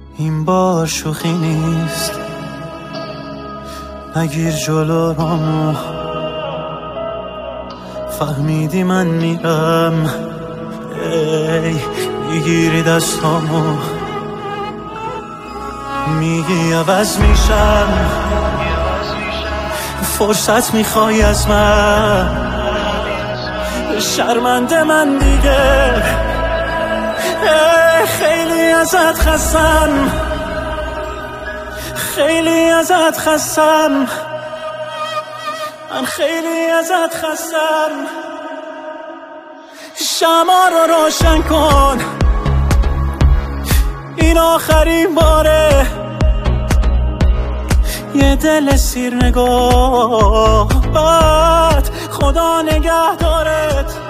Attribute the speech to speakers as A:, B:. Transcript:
A: این بار شوخی نیست، نگیر جلو رامو. فهمیدی من میرم، ای میگیری دستامو، میگی عوض میشم، فرصت میخوای از من. شرمنده من دیگه، خیلی ازت خستم، خیلی ازت خستم، من خیلی ازت خستم. شمع رو روشن کن، این آخرین باره. یه دل سیر نگاه، بعد خدا نگه دارت.